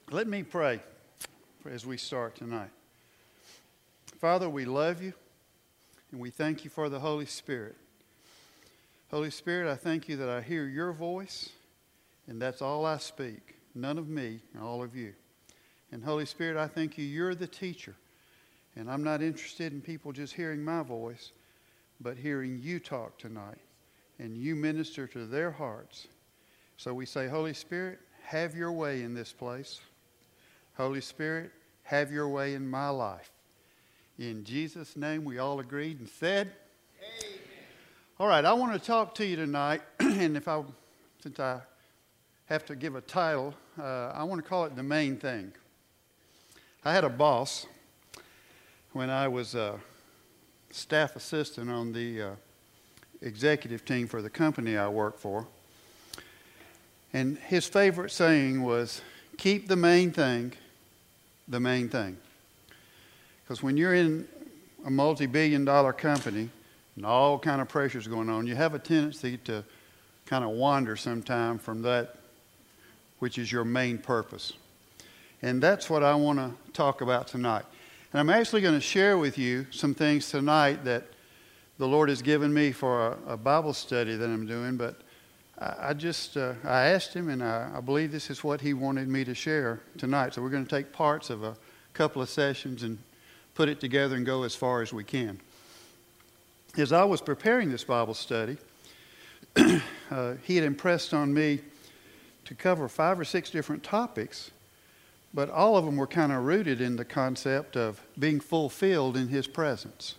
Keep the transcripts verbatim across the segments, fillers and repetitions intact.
Let me pray as we start tonight. Father, we love you, and we thank you for the Holy Spirit. Holy Spirit, I thank you that I hear your voice, and that's all I speak, none of me and all of you. And Holy Spirit, I thank you, you're the teacher, and I'm not interested in people just hearing my voice, but hearing you talk tonight, and you minister to their hearts. So we say, Holy Spirit, have your way in this place. Holy Spirit, have your way in my life. In Jesus' name, we all agreed and said, Amen. All right, I want to talk to you tonight, and if I, since I have to give a title, uh, I want to call it The Main Thing. I had a boss when I was a staff assistant on the uh, executive team for the company I work for, and his favorite saying was, keep the main thing the main thing. Because when you're in a multi-billion dollar company and all kind of pressures going on, you have a tendency to kind of wander sometime from that which is your main purpose. And that's what I want to talk about tonight. And I'm actually going to share with you some things tonight that the Lord has given me for a, a Bible study that I'm doing, but I just, uh, I asked him, and I, I believe this is what he wanted me to share tonight. So we're going to take parts of a couple of sessions and put it together and go as far as we can. As I was preparing this Bible study, uh, he had impressed on me to cover five or six different topics, but all of them were kind of rooted in the concept of being fulfilled in his presence.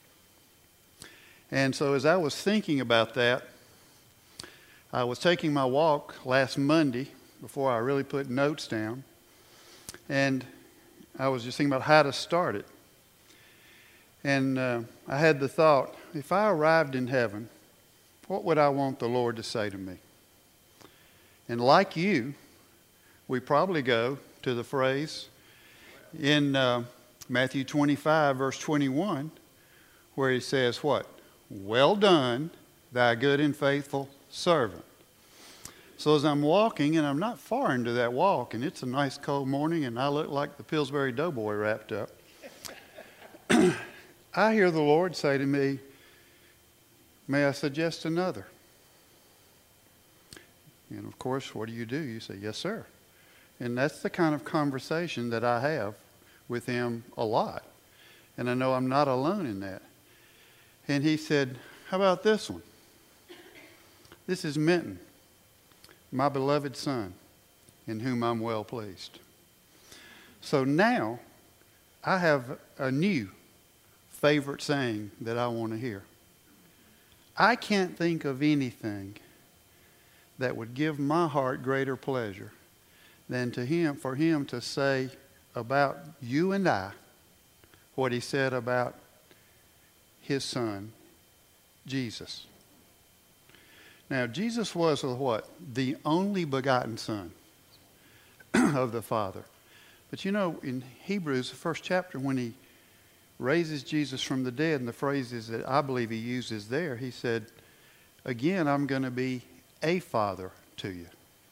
And so as I was thinking about that, I was taking my walk last Monday before I really put notes down, and I was just thinking about how to start it. And uh, I had the thought, if I arrived in heaven, what would I want the Lord to say to me? And like you, we probably go to the phrase in uh, Matthew twenty-five, verse twenty-one, where he says what? Well done, thy good and faithful servant. So as I'm walking, and I'm not far into that walk, and it's a nice cold morning, and I look like the Pillsbury Doughboy wrapped up, I hear the Lord say to me, may I suggest another? And of course, what do you do? You say, yes, sir. And that's the kind of conversation that I have with him a lot. And I know I'm not alone in that. And he said, how about this one? This is Minton, my beloved son, in whom I'm well pleased. So now I have a new favorite saying that I want to hear. I can't think of anything that would give my heart greater pleasure than to him, for him to say about you and I what he said about his son, Jesus. Now, Jesus was what? The only begotten Son of the Father. But you know, in Hebrews, the first chapter, when he raises Jesus from the dead, and the phrases that I believe he uses there, he said, again, I'm going to be a father to you.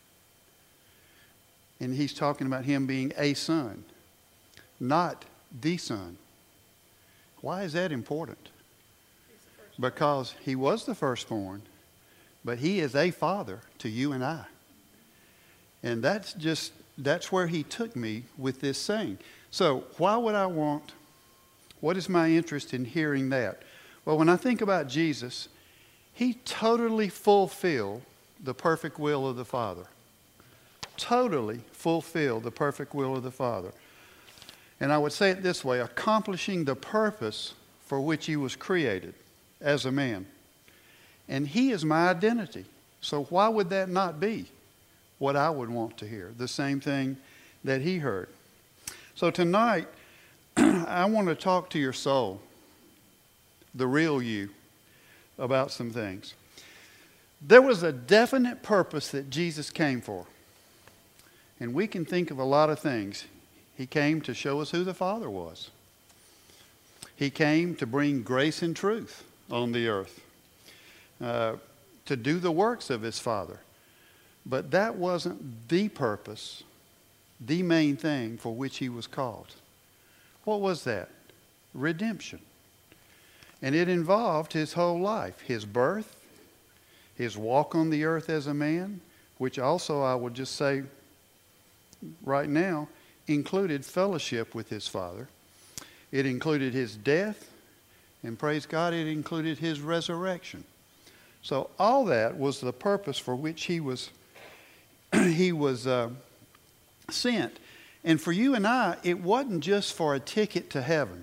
And he's talking about him being a son, not the son. Why is that important? Because he was the firstborn, but he is a father to you and I. And that's just, that's where he took me with this saying. So why would I want, what is my interest in hearing that? Well, when I think about Jesus, he totally fulfilled the perfect will of the Father. Totally fulfilled the perfect will of the Father. And I would say it this way, accomplishing the purpose for which he was created as a man. And he is my identity. So why would that not be what I would want to hear? The same thing that he heard. So tonight, I want to talk to your soul, the real you, about some things. There was a definite purpose that Jesus came for. And we can think of a lot of things. He came to show us who the Father was. He came to bring grace and truth on the earth. Uh, to do the works of his Father. But that wasn't the purpose the main thing for which he was called. What was that? Redemption. And it involved his whole life, his birth, his walk on the earth as a man, which also I will just say right now included fellowship with his Father. It included his death, and praise God, it included his resurrection. So all that was the purpose for which he was he was uh, sent. And for you and I, it wasn't just for a ticket to heaven.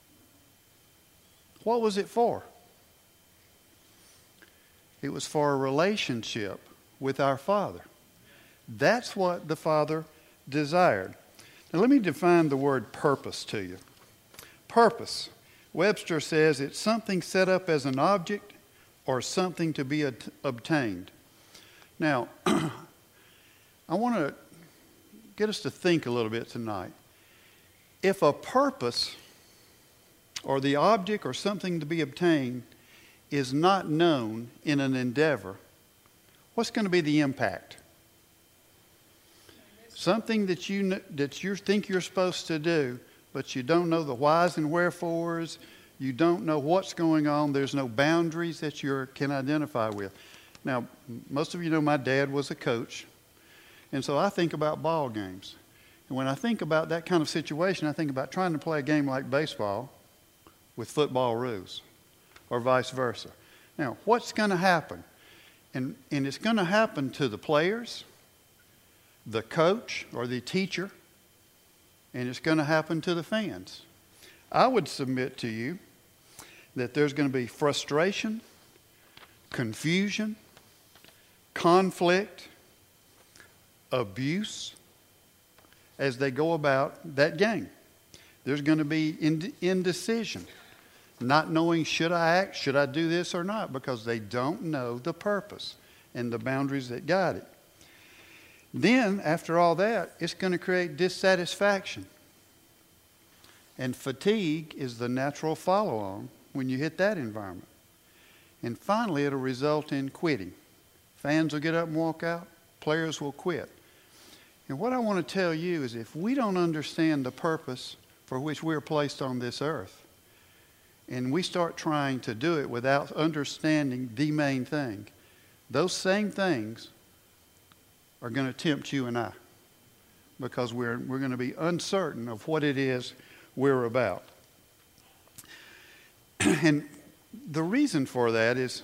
What was it for? It was for a relationship with our Father. That's what the Father desired. Now let me define the word purpose to you. Purpose. Webster says it's something set up as an object or something to be at- obtained. Now, I want to get us to think a little bit tonight. If a purpose or the object or something to be obtained is not known in an endeavor, what's going to be the impact? Something that you that you think you're supposed to do, but you don't know the whys and wherefores. You don't know what's going on. There's no boundaries that you can identify with. Now, most of you know my dad was a coach, and so I think about ball games. And when I think about that kind of situation, I think about trying to play a game like baseball with football rules, or vice versa. Now, what's going to happen? And, and it's going to happen to the players, the coach, or the teacher, and it's going to happen to the fans. I would submit to you that there's going to be frustration, confusion, conflict, abuse as they go about that game. There's going to be ind- indecision, not knowing should I act, should I do this or not, because they don't know the purpose and the boundaries that guide it. Then, after all that, it's going to create dissatisfaction. And fatigue is the natural follow-on when you hit that environment. And finally, it'll result in quitting. Fans will get up and walk out. Players will quit. And what I want to tell you is if we don't understand the purpose for which we're placed on this earth, and we start trying to do it without understanding the main thing, those same things are going to tempt you and I, because we're we're going to be uncertain of what it is we're about. And the reason for that is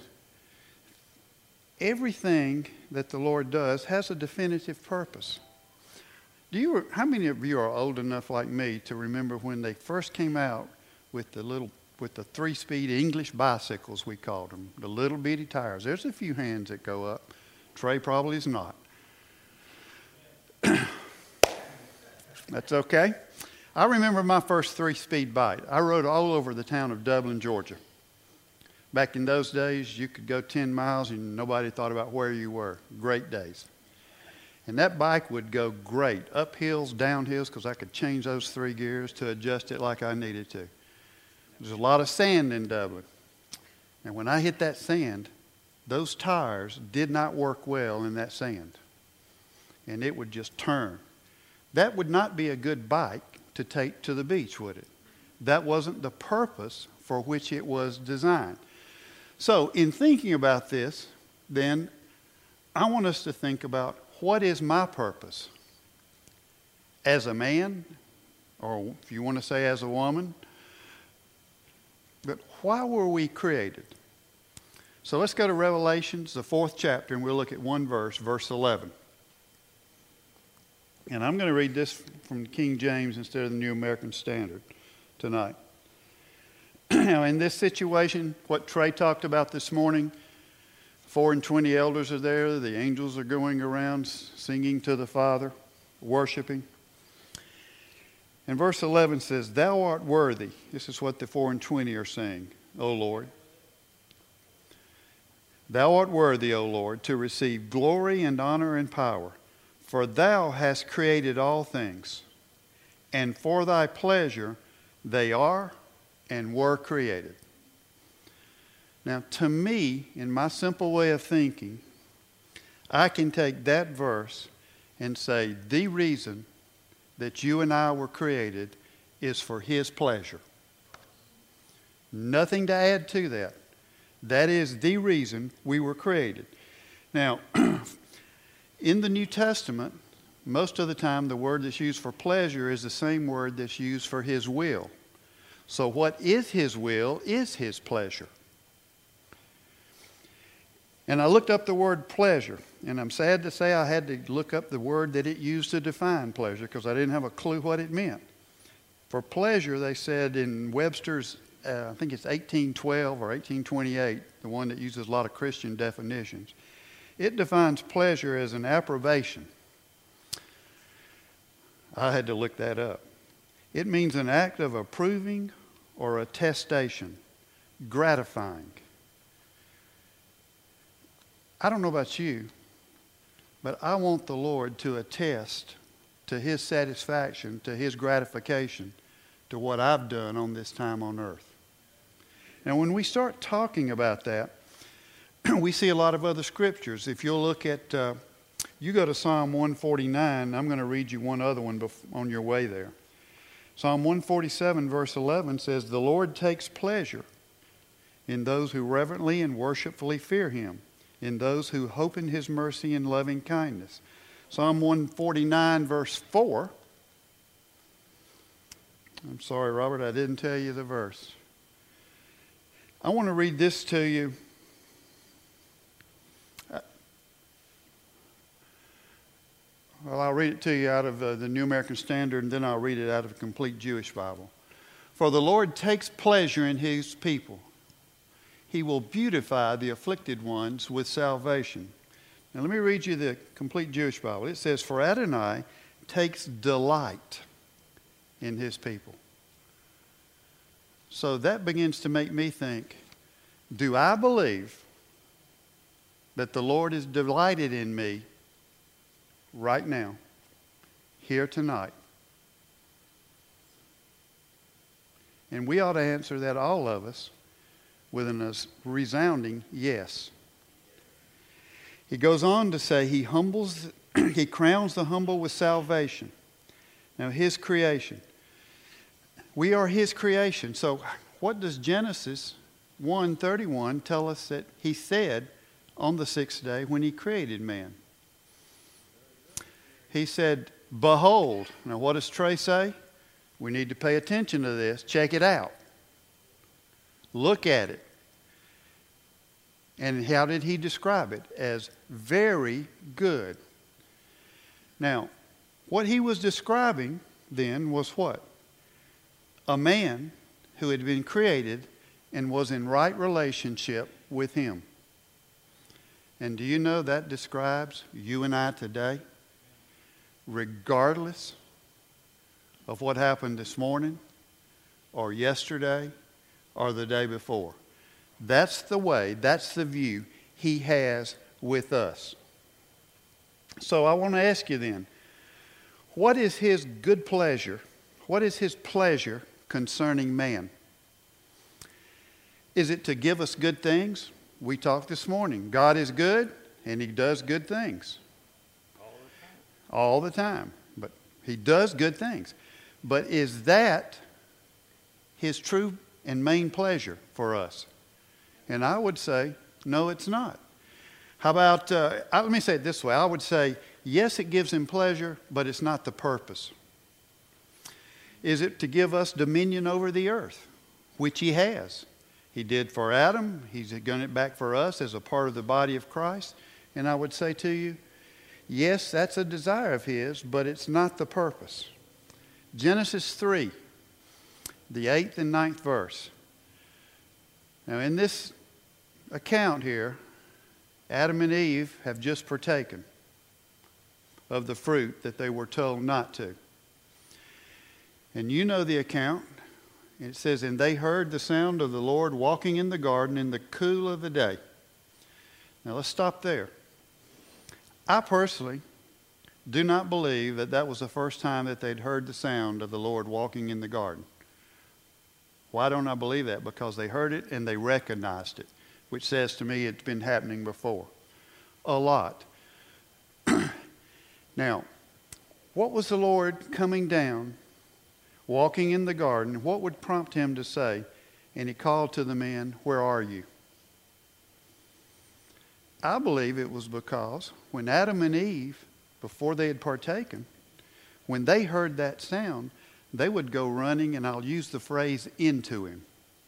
everything that the Lord does has a definitive purpose. Do you? How many of you are old enough like me to remember when they first came out with the little with the three-speed English bicycles, we called them, the little bitty tires? There's a few hands that go up. Trey probably is not. That's okay. I remember my first three-speed bike. I rode all over the town of Dublin, Georgia. Back in those days, you could go ten miles and nobody thought about where you were. Great days. And that bike would go great, up hills, down hills, because I could change those three gears to adjust it like I needed to. There's a lot of sand in Dublin. And when I hit that sand, those tires did not work well in that sand. And it would just turn. That would not be a good bike to take to the beach, would it? That wasn't the purpose for which it was designed. So in thinking about this, then, I want us to think about what is my purpose as a man, or if you want to say as a woman, but why were we created? So let's go to Revelations, the fourth chapter, and we'll look at one verse, verse eleven. And I'm going to read this from King James instead of the New American Standard tonight. Now, in this situation, what Trey talked about this morning, four and twenty elders are there. The angels are going around singing to the Father, worshiping. And verse eleven says, "Thou art worthy." This is what the four and twenty are saying, "O Lord. Thou art worthy, O Lord, to receive glory and honor and power. For thou hast created all things, and for thy pleasure they are and were created." Now, to me, in my simple way of thinking, I can take that verse and say the reason that you and I were created is for His pleasure. Nothing to add to that. That is the reason we were created. Now, in the New Testament, most of the time the word that's used for pleasure is the same word that's used for His will. So what is His will is His pleasure. And I looked up the word pleasure, and I'm sad to say I had to look up the word that it used to define pleasure because I didn't have a clue what it meant. For pleasure, they said in Webster's, uh, I think it's eighteen twelve or eighteen twenty-eight, the one that uses a lot of Christian definitions. It defines pleasure as an approbation. I had to look that up. It means an act of approving or attestation, gratifying. I don't know about you, but I want the Lord to attest to His satisfaction, to His gratification, to what I've done on this time on earth. Now, when we start talking about that, we see a lot of other scriptures. If you'll look at, uh, you go to Psalm one forty-nine, I'm going to read you one other one bef- on your way there. Psalm one forty-seven verse eleven says, "The Lord takes pleasure in those who reverently and worshipfully fear Him, in those who hope in His mercy and loving kindness." Psalm one forty-nine verse four. I'm sorry, Robert, I didn't tell you the verse. I want to read this to you. Well, I'll read it to you out of uh, the New American Standard, and then I'll read it out of a complete Jewish Bible. "For the Lord takes pleasure in His people. He will beautify the afflicted ones with salvation." Now let me read you the complete Jewish Bible. It says, "For Adonai takes delight in His people." So that begins to make me think, do I believe that the Lord is delighted in me right now, here tonight? And we ought to answer that, all of us, with a resounding yes. He goes on to say he humbles, he crowns the humble with salvation. Now, His creation. We are His creation. So what does Genesis one thirty-one tell us that He said on the sixth day when He created man? He said, "Behold." Now what does Trey say? We need to pay attention to this. Check it out. Look at it. And how did He describe it? As very good. Now, what He was describing then was what? A man who had been created and was in right relationship with Him. And do you know that describes you and I today? Regardless of what happened this morning or yesterday or the day before. That's the way, that's the view He has with us. So I want to ask you then, what is His good pleasure? What is His pleasure concerning man? Is it to give us good things? We talked this morning. God is good and He does good things. All the time. All the time. But He does good things. But is that His true and main pleasure for us? And I would say, no, it's not. How about, uh, let me say it this way. I would say, yes, it gives Him pleasure, but it's not the purpose. Is it to give us dominion over the earth, which He has? He did for Adam. He's done it back for us as a part of the body of Christ. And I would say to you, yes, that's a desire of His, but it's not the purpose. Genesis three, the eighth and ninth verse. Now in this account here, Adam and Eve have just partaken of the fruit that they were told not to. And you know the account. It says, "And they heard the sound of the Lord walking in the garden in the cool of the day." Now let's stop there. I personally do not believe that that was the first time that they'd heard the sound of the Lord walking in the garden. Why don't I believe that? Because they heard it and they recognized it, which says to me it's been happening before. A lot. Now, What was the Lord coming down, walking in the garden? What would prompt him to say? And he called to the men, "Where are you?" I believe it was because when Adam and Eve, before they had partaken, when they heard that sound, they would go running, and I'll use the phrase, into him.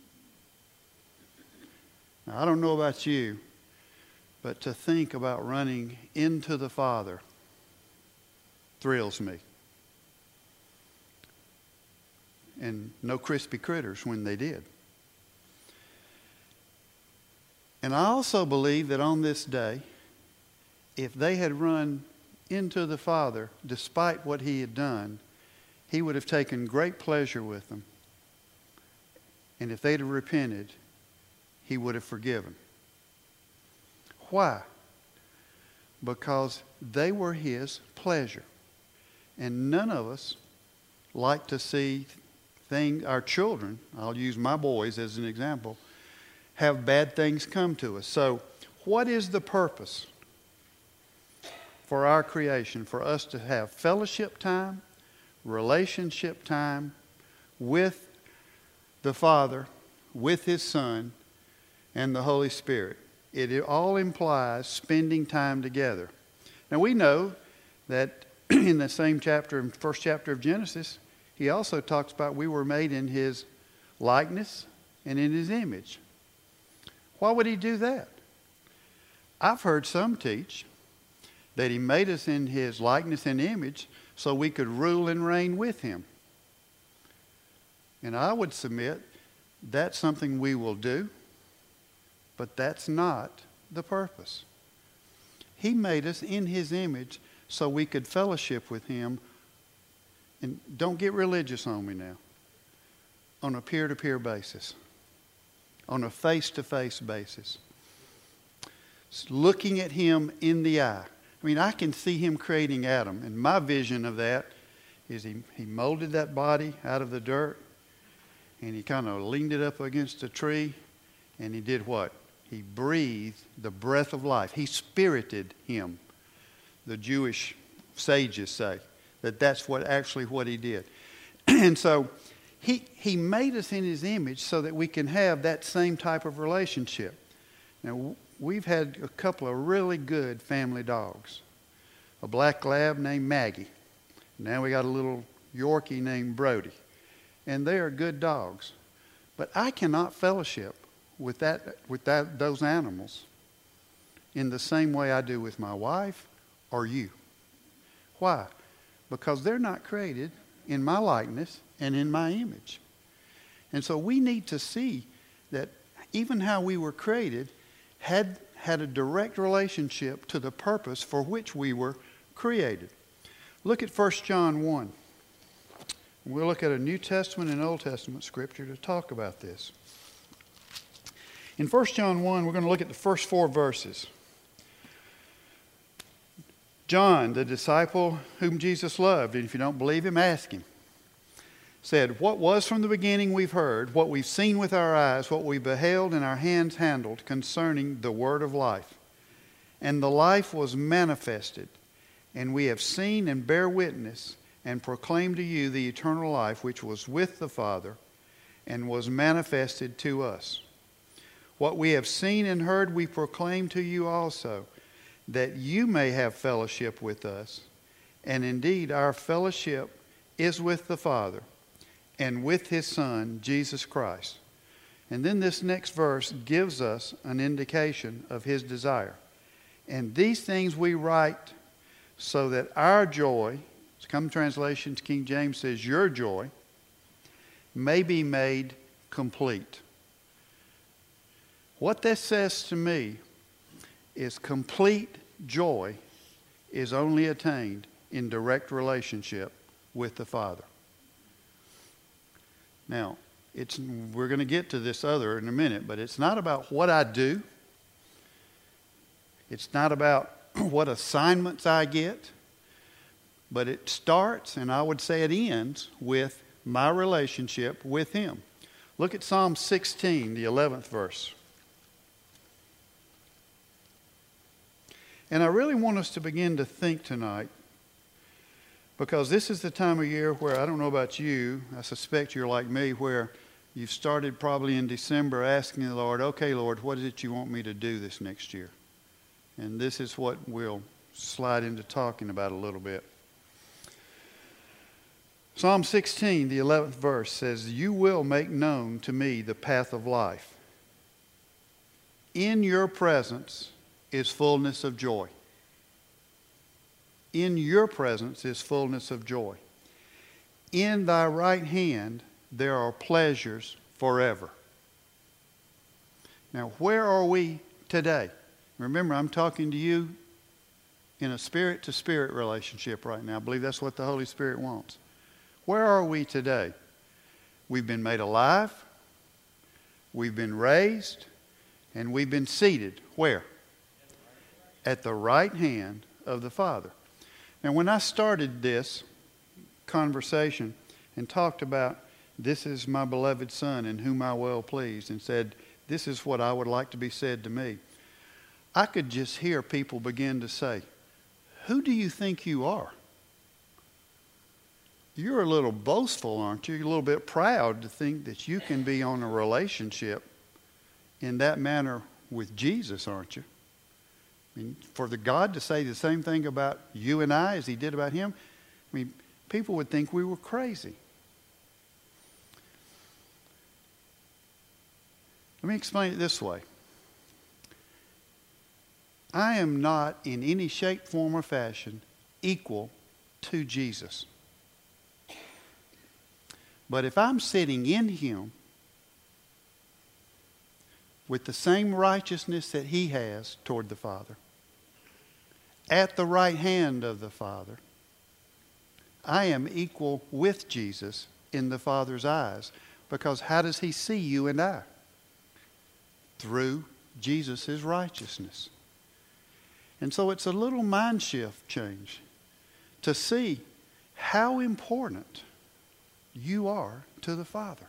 Now, I don't know about you, but to think about running into the Father thrills me. And no crispy critters when they did. And I also believe that on this day, if they had run into the Father, despite what he had done, he would have taken great pleasure with them. And if they'd have repented, he would have forgiven. Why? Because they were his pleasure. And none of us like to see things, our children, I'll use my boys as an example, have bad things come to us. So what is the purpose for our creation? For us to have fellowship time, relationship time with the Father, with his Son, and the Holy Spirit. It all implies spending time together. Now we know that in the same chapter, in first chapter of Genesis, he also talks about we were made in his likeness and in his image. Why would he do that? I've heard some teach that he made us in his likeness and image so we could rule and reign with him. And I would submit that's something we will do, but that's not the purpose. He made us in his image so we could fellowship with him. And don't get religious on me now. On a peer-to-peer basis. On a face-to-face basis. Looking at him in the eye. I mean, I can see him creating Adam. And my vision of that is he, he molded that body out of the dirt. And he kind of leaned it up against a tree. And he did what? He breathed the breath of life. He spirited him. The Jewish sages say that that's what actually what he did. And so he, he made us in his image so that we can have that same type of relationship. Now, we've had a couple of really good family dogs. A black lab named Maggie. Now we got a little Yorkie named Brody. And they are good dogs. But I cannot fellowship with that, with that, those animals in the same way I do with my wife or you. Why? Because they're not created in my likeness and in my image. And so we need to see that even how we were created had, had a direct relationship to the purpose for which we were created. Look at First John one. We'll look at a New Testament and Old Testament scripture to talk about this. In First John one, we're going to look at the first four verses. John, the disciple whom Jesus loved, and if you don't believe him, ask him, said, "What was from the beginning we've heard, what we've seen with our eyes, what we beheld and our hands handled concerning the word of life. And the life was manifested, and we have seen and bear witness and proclaim to you the eternal life which was with the Father and was manifested to us. What we have seen and heard we proclaim to you also, that you may have fellowship with us. And indeed our fellowship is with the Father and with his Son, Jesus Christ." And then this next verse gives us an indication of his desire. "And these things we write so that our joy," some translations, King James says your joy, "may be made complete." What this says to me is complete joy is only attained in direct relationship with the Father. Now, it's, we're going to get to this other in a minute, but it's not about what I do. It's not about what assignments I get. But it starts, and I would say it ends, with my relationship with him. Look at Psalm sixteen, the eleventh verse. And I really want us to begin to think tonight Because this is the time of year where, I don't know about you, I suspect you're like me, where you've started probably in December asking the Lord, okay, Lord, what is it you want me to do this next year? And this is what we'll slide into talking about a little bit. Psalm sixteen, the eleventh verse says, you will make known to me the path of life. In your presence is fullness of joy. In your presence is fullness of joy. In thy right hand there are pleasures forever. Now, where are we today? Remember, I'm talking to you in a spirit-to-spirit relationship right now. I believe that's what the Holy Spirit wants. Where are we today? We've been made alive, we've been raised, and we've been seated. Where? At the right hand of the Father. Now, when I started this conversation and talked about, this is my beloved Son in whom I well pleased, and said, this is what I would like to be said to me, I could just hear people begin to say, who do you think you are? You're a little boastful, aren't you? You're a little bit proud to think that you can be on a relationship in that manner with Jesus, aren't you? I mean, for the God to say the same thing about you and I as he did about him, I mean, people would think we were crazy. Let me explain it this way. I am not in any shape, form, or fashion equal to Jesus. But if I'm sitting in him with the same righteousness that he has toward the Father, at the right hand of the Father, I am equal with Jesus in the Father's eyes. Because how does he see you and I? Through Jesus' righteousness. And so it's a little mind shift change to see how important you are to the Father.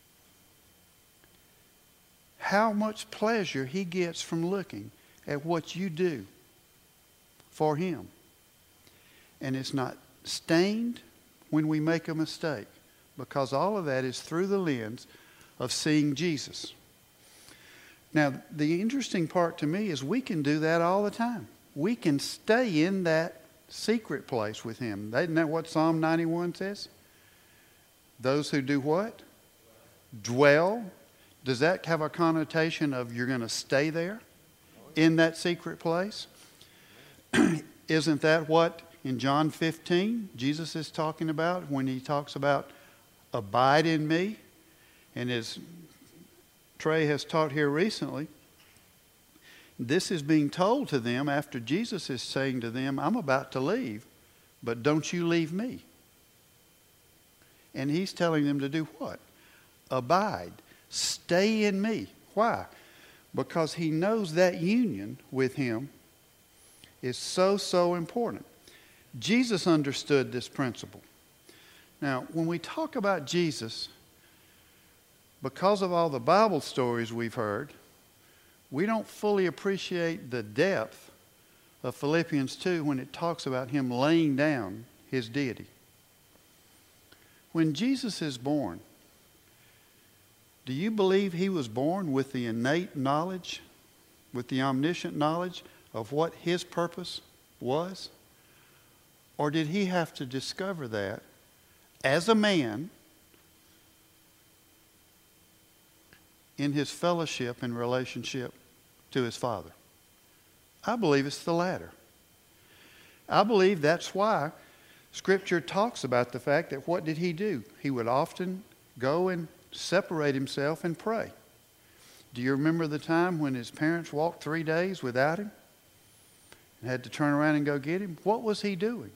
How much pleasure he gets from looking at what you do for him. And it's not stained when we make a mistake, because all of that is through the lens of seeing Jesus. Now, the interesting part to me is we can do that all the time. We can stay in that secret place with him. Isn't that what Psalm ninety-one says? Those who do what? Dwell. Does that have a connotation of you're going to stay there in that secret place? Isn't that what in John fifteen Jesus is talking about when he talks about abide in me? And as Trey has taught here recently, this is being told to them after Jesus is saying to them, I'm about to leave, but don't you leave me. And he's telling them to do what? Abide. Stay in me. Why? Because he knows that union with him is so, so important. Jesus understood this principle. Now, when we talk about Jesus, because of all the Bible stories we've heard, we don't fully appreciate the depth of Philippians two when it talks about him laying down his deity. When Jesus is born, do you believe he was born with the innate knowledge, with the omniscient knowledge of what his purpose was? Or did he have to discover that as a man in his fellowship and relationship to his Father? I believe it's the latter. I believe that's why Scripture talks about the fact that what did he do? He would often go and separate himself and pray. Do you remember the time when his parents walked three days without him and had to turn around and go get him? What was he doing?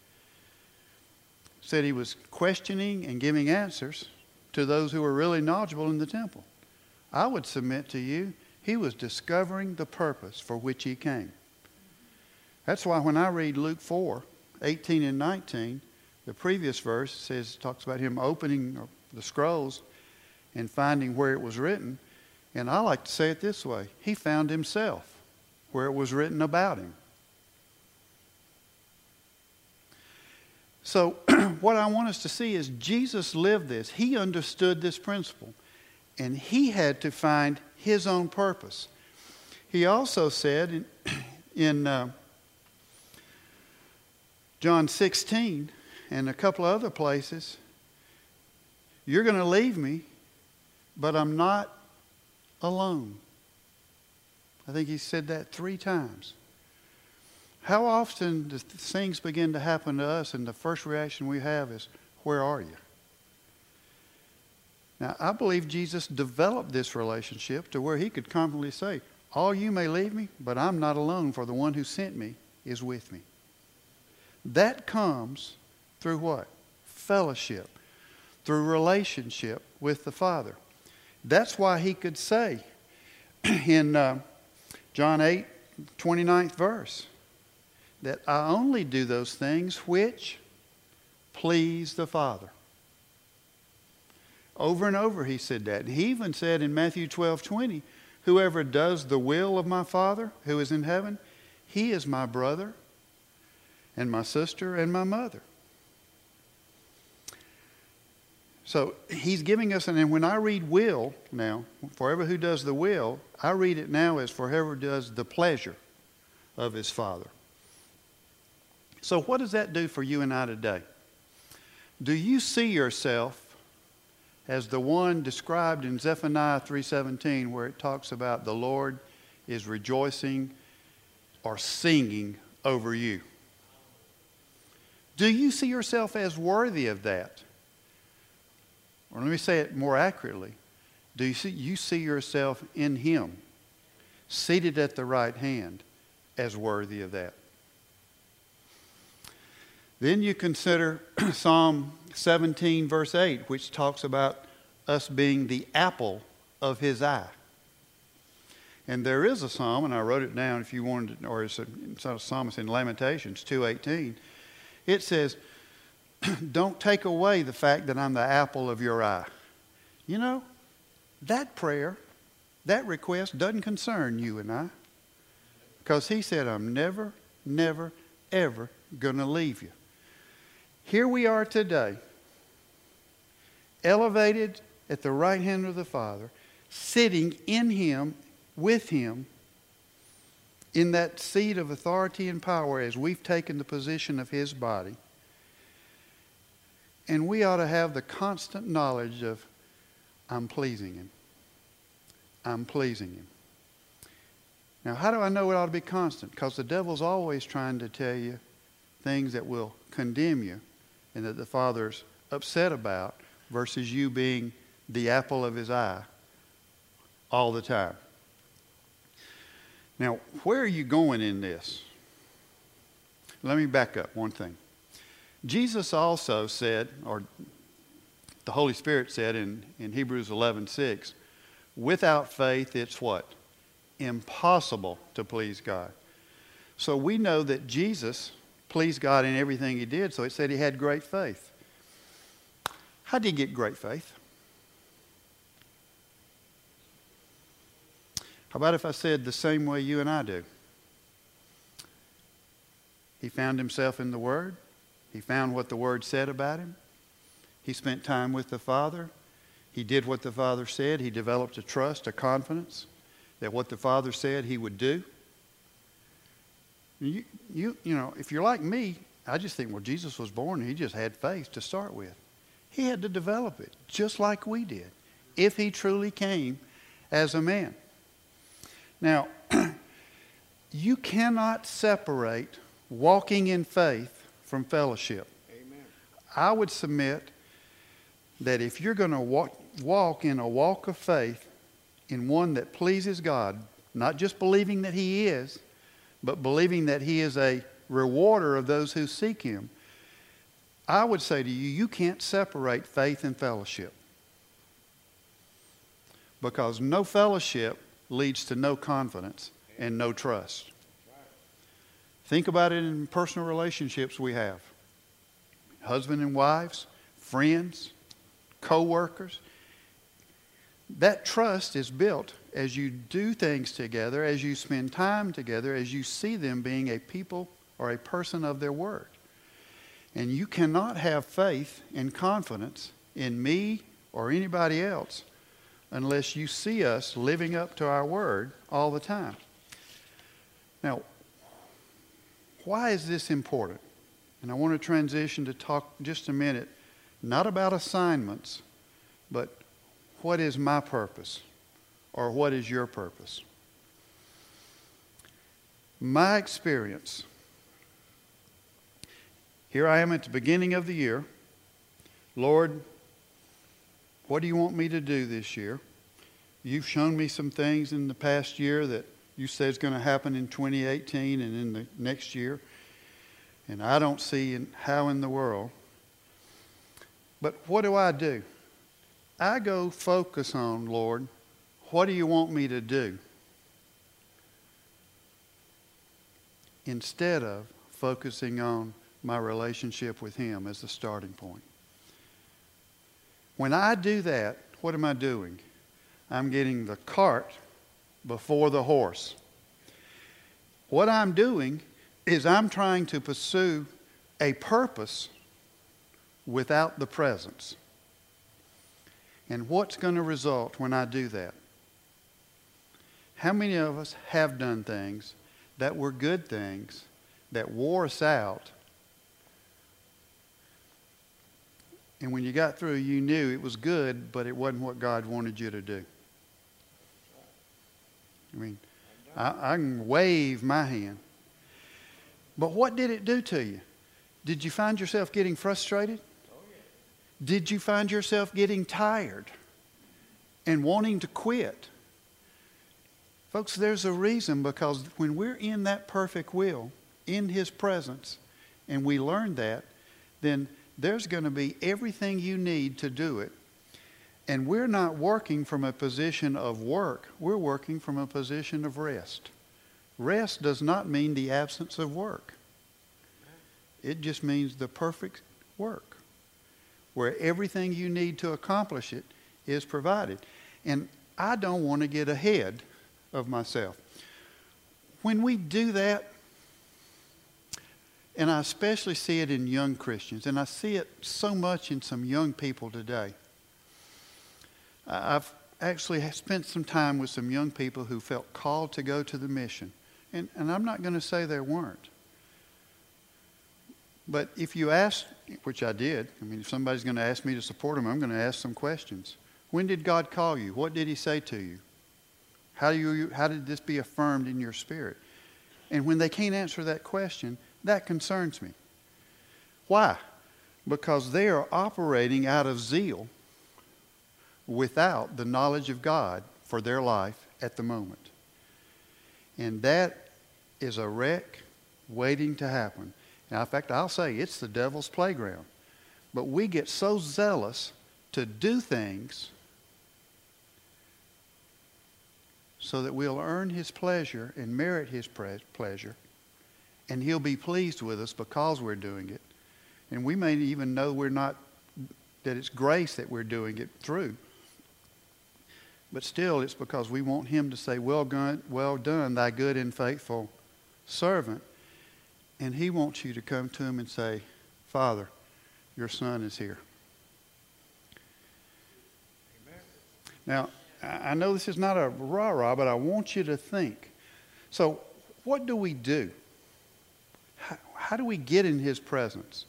Said he was questioning and giving answers to those who were really knowledgeable in the temple. I would submit to you, he was discovering the purpose for which he came. That's why when I read Luke four, eighteen and nineteen, the previous verse says, talks about him opening the scrolls and finding where it was written. And I like to say it this way. He found himself where it was written about him. So what I want us to see is Jesus lived this. He understood this principle. And he had to find his own purpose. He also said in, in uh, John sixteen and a couple of other places, you're going to leave me, but I'm not alone. I think he said that three times. How often do things begin to happen to us and the first reaction we have is, where are you? Now, I believe Jesus developed this relationship to where he could confidently say, all you may leave me, but I'm not alone, for the one who sent me is with me. That comes through what? Fellowship. Through relationship with the Father. That's why he could say in uh, John eight, twenty-ninth verse, that I only do those things which please the Father. Over and over he said that. And he even said in Matthew twelve, twenty, whoever does the will of my Father who is in heaven, he is my brother and my sister and my mother. So he's giving us, and when I read will now, for whoever who does the will, I read it now as for whoever does the pleasure of his Father. So what does that do for you and I today? Do you see yourself as the one described in Zephaniah three seventeen, where it talks about the Lord is rejoicing or singing over you? Do you see yourself as worthy of that? Or let me say it more accurately. Do you see, you see yourself in him, seated at the right hand, as worthy of that? Then you consider Psalm seventeen, verse eight, which talks about us being the apple of his eye. And there is a psalm, and I wrote it down if you wanted to, or it's a, it's a psalm, it's in Lamentations two eighteen. It says, don't take away the fact that I'm the apple of your eye. You know, that prayer, that request doesn't concern you and I. Because he said, I'm never, never, ever going to leave you. Here we are today, elevated at the right hand of the Father, sitting in him, with him, in that seat of authority and power as we've taken the position of his body. And we ought to have the constant knowledge of, I'm pleasing him. I'm pleasing him. Now, how do I know it ought to be constant? Because the devil's always trying to tell you things that will condemn you and that the Father's upset about, versus you being the apple of his eye all the time. Now, where are you going in this? Let me back up one thing. Jesus also said, or the Holy Spirit said in, in Hebrews eleven six, without faith it's what? Impossible to please God. So we know that Jesus pleased God in everything he did, so it said he had great faith. How did he get great faith? How about if I said the same way you and I do? He found himself in the Word. He found what the Word said about him. He spent time with the Father. He did what the Father said. He developed a trust, a confidence that what the Father said he would do. You, you, you know, if you're like me, I just think, well, Jesus was born and he just had faith to start with. He had to develop it, just like we did, if he truly came as a man. Now, you cannot separate walking in faith from fellowship. Amen. I would submit that if you're going to walk, walk in a walk of faith, in one that pleases God, not just believing that he is, but believing that he is a rewarder of those who seek him, I would say to you, you can't separate faith and fellowship. Because no fellowship leads to no confidence and no trust. Think about it in personal relationships we have. Husband and wives, friends, co-workers. That trust is built as you do things together, as you spend time together, as you see them being a people or a person of their word. And you cannot have faith and confidence in me or anybody else unless you see us living up to our word all the time. Now, why is this important? And I want to transition to talk just a minute, not about assignments, but what is my purpose or what is your purpose? My experience, here I am at the beginning of the year. Lord, what do you want me to do this year? You've shown me some things in the past year that you said is going to happen in twenty eighteen and in the next year. And I don't see in, how in the world. But what do I do? I go focus on, Lord, what do you want me to do? Instead of focusing on my relationship with Him as the starting point. When I do that, what am I doing? I'm getting the cart before the horse. What I'm doing is I'm trying to pursue a purpose without the presence. And what's going to result when I do that? How many of us have done things that were good things that wore us out, and when you got through you knew it was good, but it wasn't what God wanted you to do? I mean, I, I can wave my hand. But what did it do to you? Did you find yourself getting frustrated? Oh, yeah. Did you find yourself getting tired and wanting to quit? Folks, there's a reason, because when we're in that perfect will, in His presence, and we learn that, then there's going to be everything you need to do it. And we're not working from a position of work. We're working from a position of rest. Rest does not mean the absence of work. It just means the perfect work, where everything you need to accomplish it is provided. And I don't want to get ahead of myself. When we do that, and I especially see it in young Christians, and I see it so much in some young people today. I've actually spent some time with some young people who felt called to go to the mission. And, and I'm not going to say there weren't. But if you ask, which I did, I mean, if somebody's going to ask me to support them, I'm going to ask some questions. When did God call you? What did He say to you? How, do you, how did this be affirmed in your spirit? And when they can't answer that question, that concerns me. Why? Because they are operating out of zeal without the knowledge of God for their life at the moment. And that is a wreck waiting to happen. Now, in fact, I'll say it's the devil's playground. But we get so zealous to do things so that we'll earn His pleasure and merit His pleasure, and He'll be pleased with us because we're doing it. And we may even know we're not, that it's grace that we're doing it through. But still, it's because we want Him to say, well done, well done, thy good and faithful servant. And He wants you to come to Him and say, Father, your Son is here. Amen. Now, I know this is not a rah-rah, but I want you to think. So, what do we do? How, how do we get in His presence?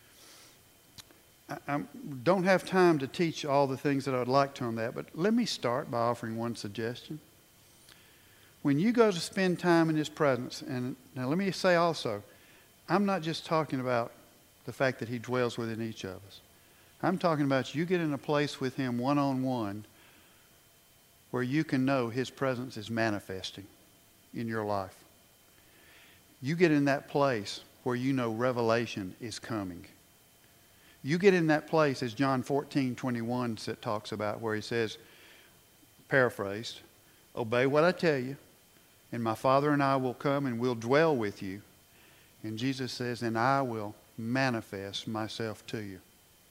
I, I don't have time to teach all the things that I would like to on that, but let me start by offering one suggestion. When you go to spend time in His presence, and now let me say also, I'm not just talking about the fact that He dwells within each of us. I'm talking about you get in a place with Him one-on-one where you can know His presence is manifesting in your life. You get in that place where you know revelation is coming. You get in that place, as John fourteen twenty-one talks about, where He says, paraphrased, obey what I tell you, and my Father and I will come and we'll dwell with you. And Jesus says, and I will manifest myself to you.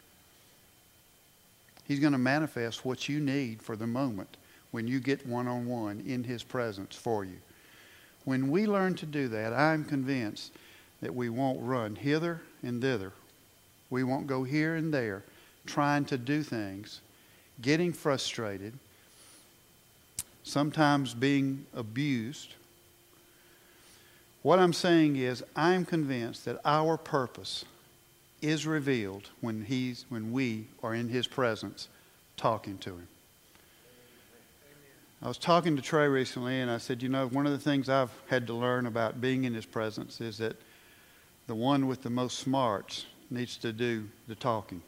He's going to manifest what you need for the moment when you get one-on-one in His presence for you. When we learn to do that, I'm convinced that we won't run hither and thither We won't go here and there trying to do things, getting frustrated, sometimes being abused. What I'm saying is, I'm convinced that our purpose is revealed when he's when we are in His presence talking to Him. I was talking to Trey recently, and I said, you know, one of the things I've had to learn about being in His presence is that the one with the most smarts needs to do the talking.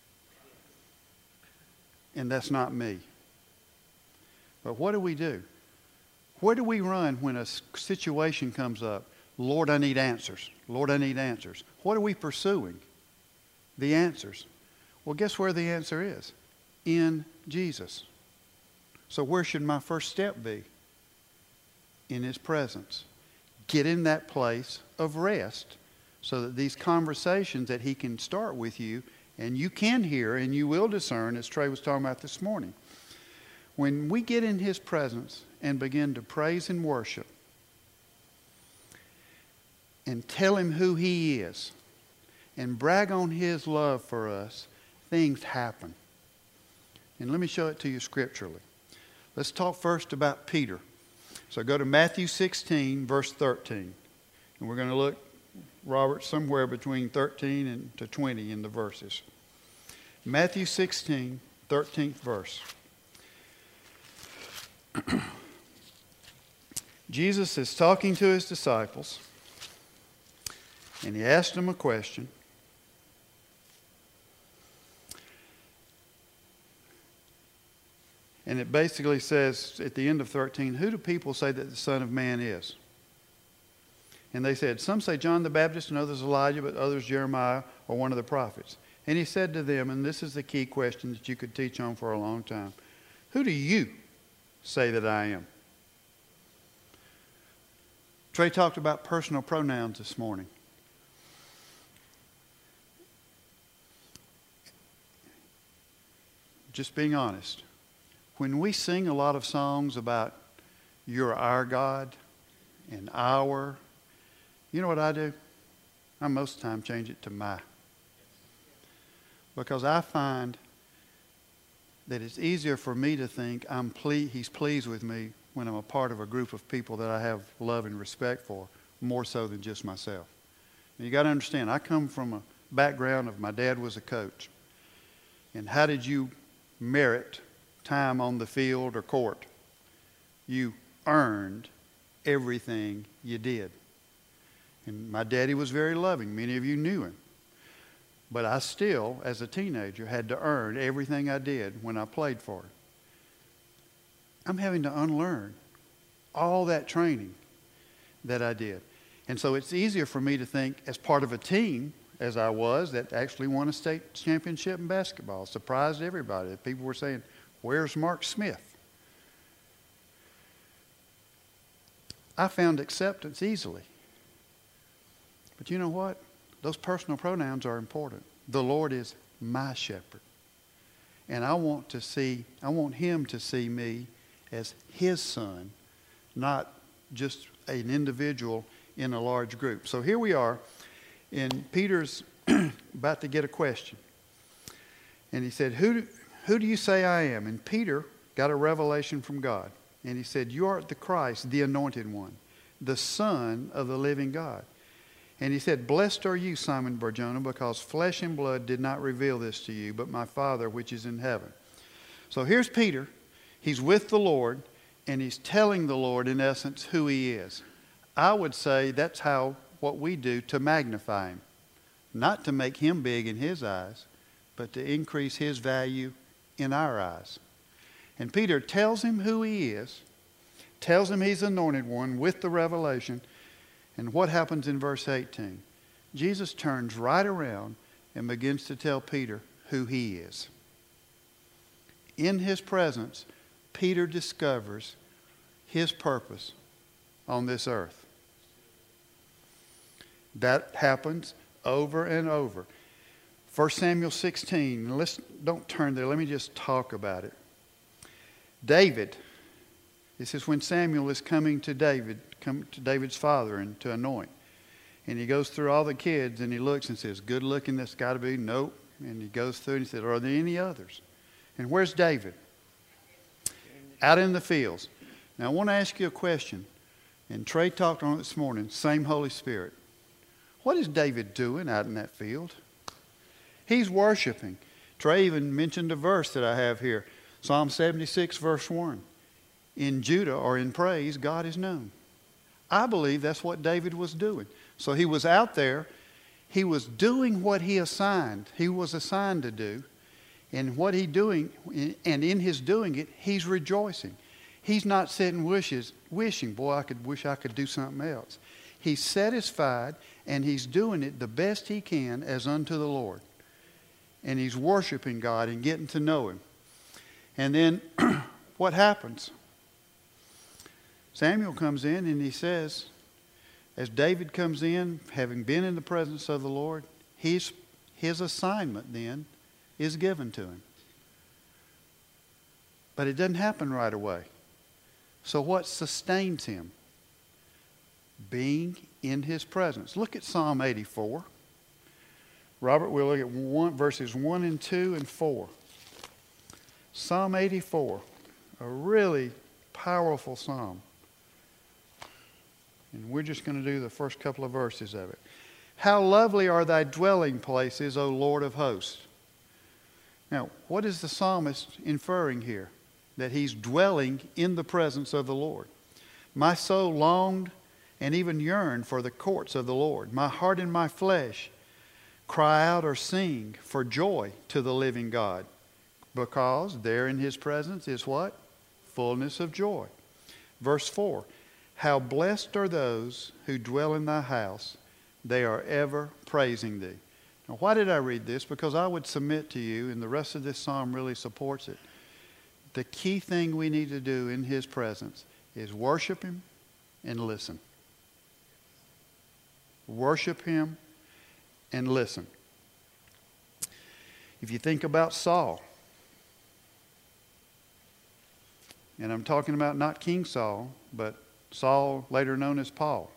And that's not me. But what do we do? Where do we run when a situation comes up? Lord, I need answers. Lord, I need answers. What are we pursuing? The answers. Well, guess where the answer is? In Jesus. So where should my first step be? In His presence. Get in that place of rest so that these conversations that He can start with you, and you can hear and you will discern, as Trey was talking about this morning. When we get in His presence and begin to praise and worship and tell Him who He is and brag on His love for us, things happen. And let me show it to you scripturally. Let's talk first about Peter. So go to Matthew sixteen, verse thirteen. And we're going to look, Robert, somewhere between thirteen and to twenty in the verses. Matthew sixteen, thirteenth verse. Jesus is talking to His disciples, and He asked them a question. And it basically says at the end of thirteen, who do people say that the Son of Man is? And they said, some say John the Baptist, and others Elijah, but others Jeremiah or one of the prophets. And He said to them, and this is the key question that you could teach on for a long time, who do you say that I am? Trey talked about personal pronouns this morning. Just being honest. When we sing a lot of songs about you're our God and our, you know what I do? I most of the time change it to my. Because I find that it's easier for me to think I'm ple- He's pleased with me when I'm a part of a group of people that I have love and respect for, more so than just myself. And you got to understand, I come from a background of my dad was a coach. And how did you merit time on the field or court? You earned everything you did. And my daddy was very loving. Many of you knew him. But I still, as a teenager, had to earn everything I did when I played for him. I'm having to unlearn all that training that I did. And so it's easier for me to think as part of a team, as I was, that actually won a state championship in basketball. Surprised everybody. People were saying, where's Mark Smith? I found acceptance easily. But you know what? Those personal pronouns are important. The Lord is my shepherd. And I want to see, I want Him to see me as His son, not just an individual in a large group. So here we are, and Peter's about to get a question. And he said, who do, who do you say I am? And Peter got a revelation from God. And he said, you are the Christ, the anointed one, the Son of the living God. And he said, blessed are you, Simon Bar-Jonah, because flesh and blood did not reveal this to you, but my Father which is in heaven. So here's Peter. He's with the Lord, and he's telling the Lord, in essence, who He is. I would say that's how what we do to magnify Him. Not to make Him big in His eyes, but to increase His value in our eyes. And Peter tells him who He is, tells him He's anointed one with the revelation. And what happens in verse eighteen? Jesus turns right around and begins to tell Peter who He is. In His presence, Peter discovers his purpose on this earth. That happens over and over. First Samuel sixteen. Let's don't turn there. Let me just talk about it. David. This is when Samuel is coming to David, come to David's father and to anoint. And he goes through all the kids and he looks and says, good looking, that's got to be. Nope. And he goes through and he said, are there any others? And where's David? Out in the fields. Now I want to ask you a question. And Trey talked on it this morning. Same Holy Spirit. What is David doing out in that field? He's worshiping. Trey even mentioned a verse that I have here. Psalm seventy-six verse one. In Judah or in praise, God is known. I believe that's what David was doing. So he was out there. He was doing what he assigned. He was assigned to do. And what he doing, and in his doing it, he's rejoicing. He's not sitting wishes, wishing, boy, I could wish I could do something else. He's satisfied, and he's doing it the best he can as unto the Lord. And he's worshiping God and getting to know him. And then what happens? Samuel comes in and he says, as David comes in, having been in the presence of the Lord, his, his assignment then is given to him. But it doesn't happen right away. So what sustains him? Being in his presence. Look at Psalm eighty-four. Robert, we'll look at one, verses one and two and four. Psalm eighty-four, a really powerful psalm. And we're just going to do the first couple of verses of it. How lovely are thy dwelling places, O Lord of hosts. Now, what is the psalmist inferring here? That he's dwelling in the presence of the Lord. My soul longed and even yearned for the courts of the Lord. My heart and my flesh cry out or sing for joy to the living God. Because there in his presence is what? Fullness of joy. Verse four. How blessed are those who dwell in thy house. They are ever praising thee. Now, why did I read this? Because I would submit to you, and the rest of this psalm really supports it. The key thing we need to do in his presence is worship him and listen. Worship him and listen. If you think about Saul, and I'm talking about not King Saul, but Saul, later known as Paul.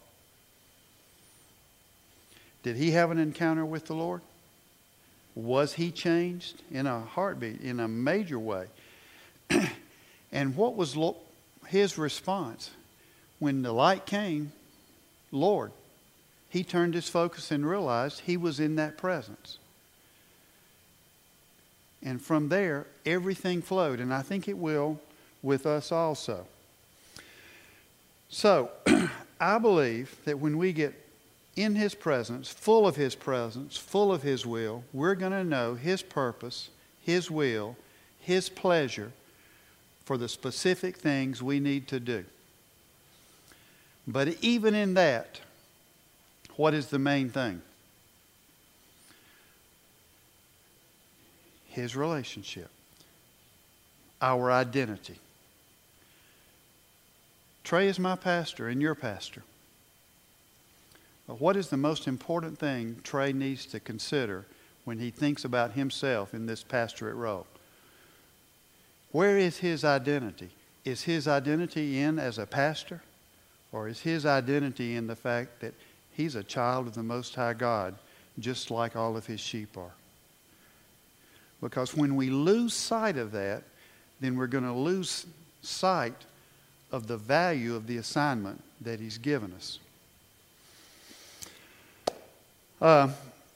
Did he have an encounter with the Lord? Was he changed? In a heartbeat, in a major way. And what was his response? When the light came, Lord, he turned his focus and realized he was in that presence. And from there, everything flowed. And I think it will with us also. So, I believe that when we get in his presence, full of his presence, full of his will, we're going to know his purpose, his will, his pleasure for the specific things we need to do. But even in that, what is the main thing? His relationship. Our identity. Trey is my pastor and your pastor. But what is the most important thing Trey needs to consider when he thinks about himself in this pastorate role? Where is his identity? Is his identity in as a pastor? Or is his identity in the fact that he's a child of the Most High God, just like all of his sheep are? Because when we lose sight of that, then we're going to lose sight of the value of the assignment that he's given us. A uh,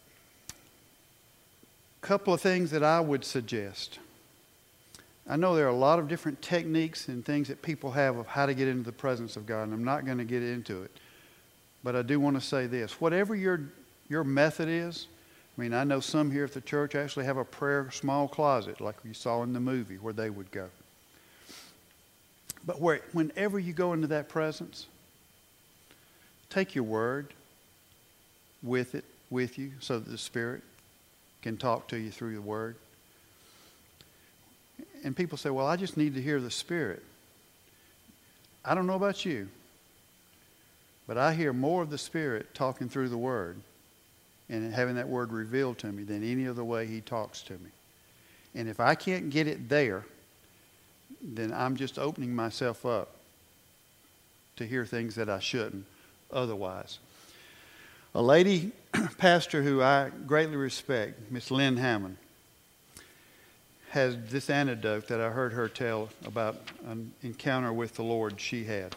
couple of things that I would suggest. I know there are a lot of different techniques and things that people have of how to get into the presence of God, and I'm not going to get into it. But I do want to say this. Whatever your, your method is, I mean, I know some here at the church actually have a prayer small closet like you saw in the movie where they would go. But where, whenever you go into that presence, take your word with it, with you, so that the Spirit can talk to you through the word. And people say, well, I just need to hear the Spirit. I don't know about you, but I hear more of the Spirit talking through the word and having that word revealed to me than any other way he talks to me. And if I can't get it there, then I'm just opening myself up to hear things that I shouldn't otherwise. A lady pastor who I greatly respect, Miss Lynn Hammond, has this anecdote that I heard her tell about an encounter with the Lord she had.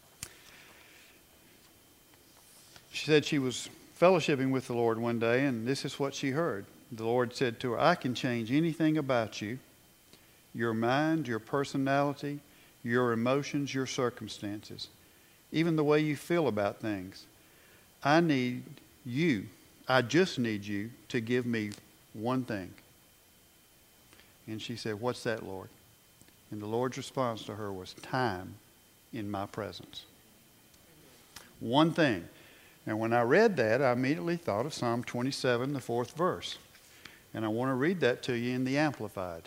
She said she was fellowshipping with the Lord one day, and this is what she heard. The Lord said to her, "I can change anything about you, your mind, your personality, your emotions, your circumstances, even the way you feel about things. I need you, I just need you to give me one thing." And she said, "What's that, Lord?" And the Lord's response to her was, "Time in my presence." One thing. And when I read that, I immediately thought of Psalm twenty-seven, the fourth verse. And I want to read that to you in the Amplified.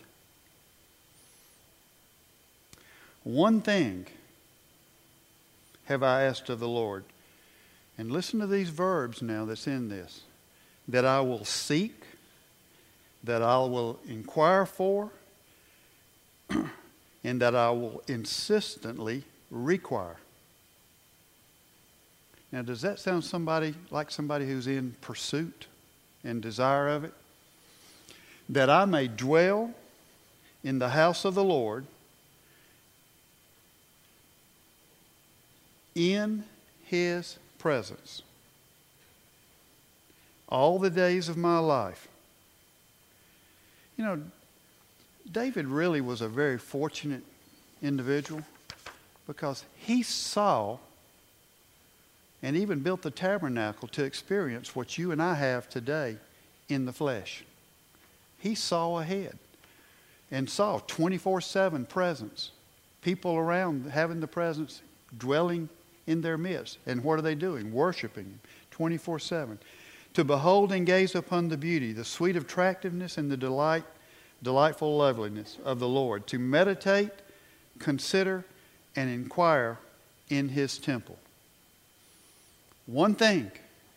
"One thing have I asked of the Lord." And listen to these verbs now that's in this. "That I will seek, that I will inquire for, and that I will insistently require." Now, does that sound somebody like somebody who's in pursuit and desire of it? "That I may dwell in the house of the Lord, in His presence, all the days of my life." You know, David really was a very fortunate individual because he saw and even built the tabernacle to experience what you and I have today in the flesh. He saw ahead and saw twenty-four seven presence, people around having the presence, dwelling in their midst. And what are they doing? Worshiping Him twenty-four seven. "To behold and gaze upon the beauty, the sweet attractiveness, and the delight, delightful loveliness of the Lord. To meditate, consider, and inquire in His temple." One thing.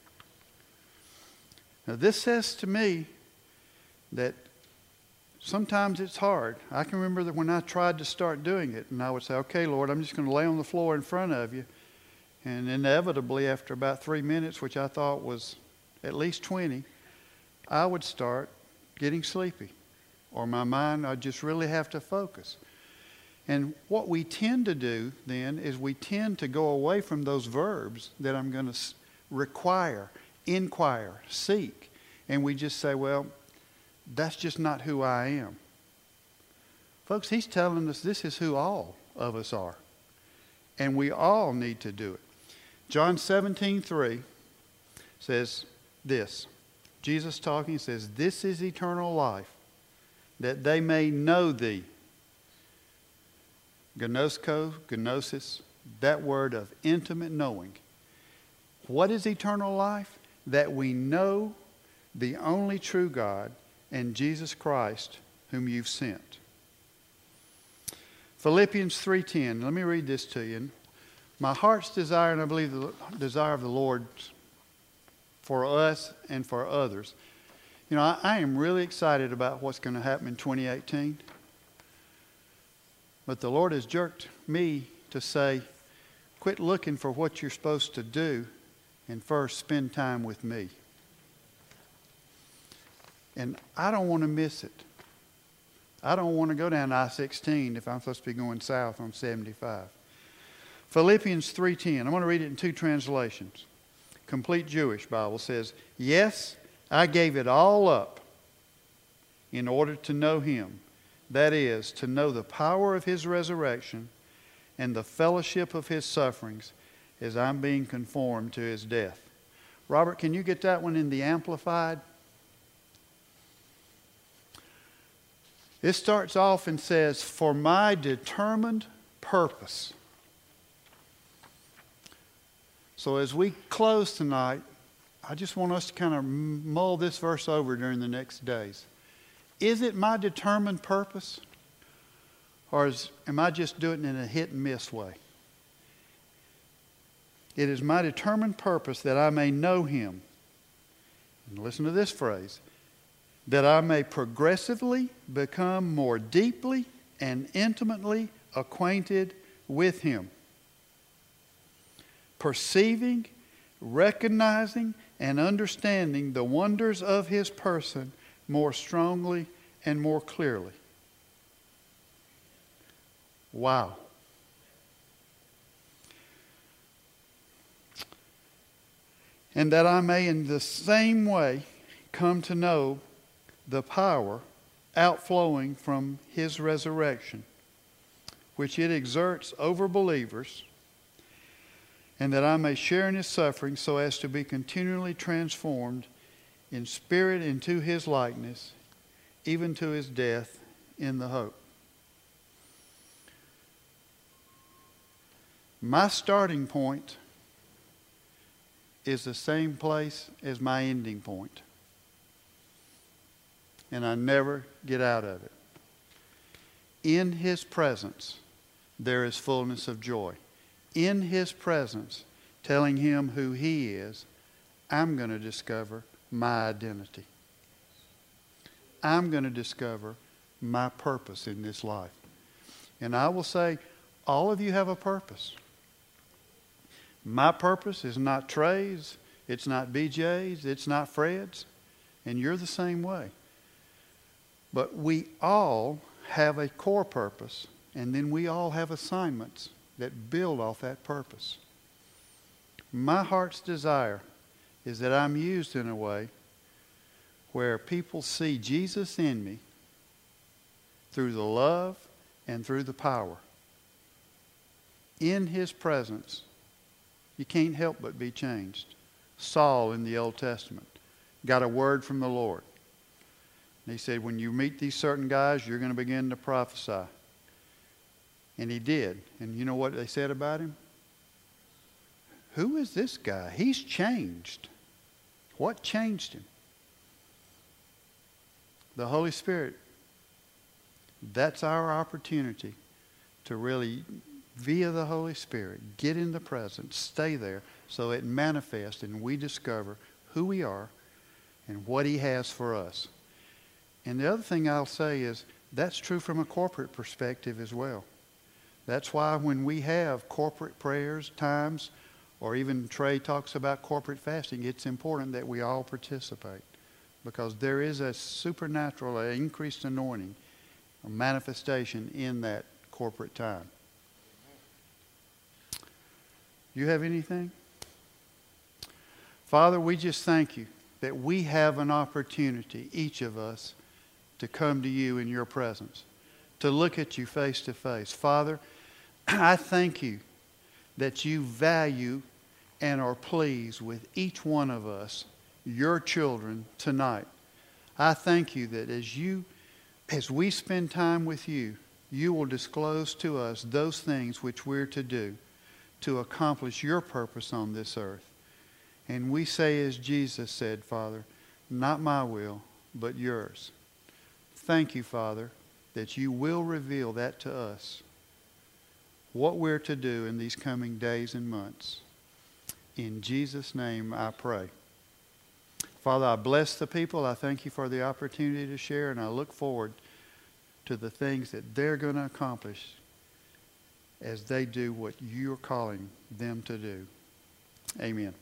Now this says to me that sometimes it's hard. I can remember that when I tried to start doing it, and I would say, "Okay, Lord, I'm just going to lay on the floor in front of you." And inevitably, after about three minutes, which I thought was at least twenty, I would start getting sleepy. Or my mind, I'd just really have to focus. And what we tend to do then is we tend to go away from those verbs that I'm going to require, inquire, seek. And we just say, well, that's just not who I am. Folks, He's telling us this is who all of us are. And we all need to do it. John seventeen three says this. Jesus talking says, "This is eternal life, that they may know Thee." Gnosko, gnosis, that word of intimate knowing. What is eternal life? That we know the only true God and Jesus Christ whom You've sent. Philippians three ten. Let me read this to you. My heart's desire, and I believe the desire of the Lord for us and for others. You know, I, I am really excited about what's going to happen in twenty eighteen. But the Lord has jerked me to say, quit looking for what you're supposed to do and first spend time with me. And I don't want to miss it. I don't want to go down I sixteen if I'm supposed to be going south on seventy-five. Philippians three ten. I'm going to read it in two translations. Complete Jewish Bible says, "Yes, I gave it all up in order to know Him. That is, to know the power of His resurrection and the fellowship of His sufferings as I'm being conformed to His death." Robert, can you get that one in the Amplified? It starts off and says, "For my determined purpose." So as we close tonight, I just want us to kind of mull this verse over during the next days. Is it my determined purpose? Or is, am I just doing it in a hit and miss way? It is my determined purpose that I may know Him. And listen to this phrase. That I may progressively become more deeply and intimately acquainted with Him. Perceiving, recognizing, and understanding the wonders of his person more strongly and more clearly. Wow. And that I may in the same way come to know the power outflowing from his resurrection, which it exerts over believers, and that I may share in his suffering so as to be continually transformed in spirit into his likeness, even to his death in the hope. My starting point is the same place as my ending point. And I never get out of it. In his presence, there is fullness of joy. In his presence, telling him who he is, I'm going to discover my identity. I'm going to discover my purpose in this life. And I will say, all of you have a purpose. My purpose is not Trey's, it's not B J's, it's not Fred's, and you're the same way. But we all have a core purpose, and then we all have assignments that build off that purpose. My heart's desire is that I'm used in a way where people see Jesus in me through the love and through the power. In his presence, you can't help but be changed. Saul in the Old Testament got a word from the Lord. And he said, when you meet these certain guys, you're going to begin to prophesy. And he did. And you know what they said about him? Who is this guy? He's changed. What changed him? The Holy Spirit. That's our opportunity to really, via the Holy Spirit, get in the presence, stay there, so it manifests and we discover who we are and what he has for us. And the other thing I'll say is that's true from a corporate perspective as well. That's why when we have corporate prayers, times, or even Trey talks about corporate fasting, it's important that we all participate, because there is a supernatural, an increased anointing, a manifestation in that corporate time. You have anything? Father, we just thank you that we have an opportunity, each of us, to come to you in your presence, to look at you face to face. Father, I thank you that you value and are pleased with each one of us, your children, tonight. I thank you that as you, as we spend time with you, you will disclose to us those things which we're to do to accomplish your purpose on this earth. And we say, as Jesus said, Father, not my will, but yours. Thank you, Father, that you will reveal that to us, what we're to do in these coming days and months. In Jesus' name I pray. Father, I bless the people. I thank you for the opportunity to share, and I look forward to the things that they're going to accomplish as they do what you're calling them to do. Amen.